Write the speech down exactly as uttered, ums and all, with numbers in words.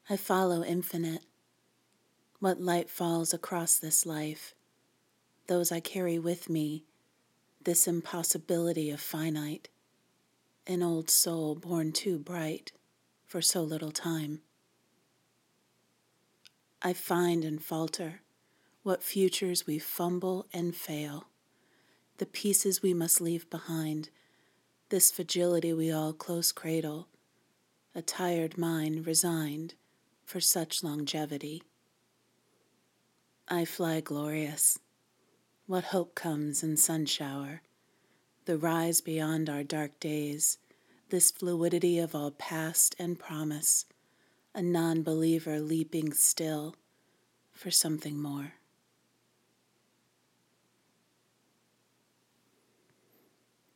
I follow infinite. What light falls across this life, those I carry with me, this impossibility of finite, an old soul born too bright for so little time. I find and falter what futures we fumble and fail, the pieces we must leave behind, this fragility we all close cradle, a tired mind resigned for such longevity. I fly glorious. What hope comes in sunshower, the rise beyond our dark days, this fluidity of all past and promise, a non-believer leaping still for something more.